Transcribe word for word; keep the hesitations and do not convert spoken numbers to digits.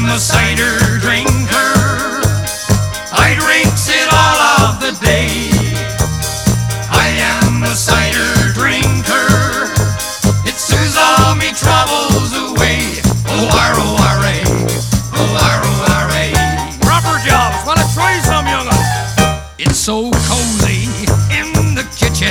a cider drinker. I drinks it all of the day. I am a cider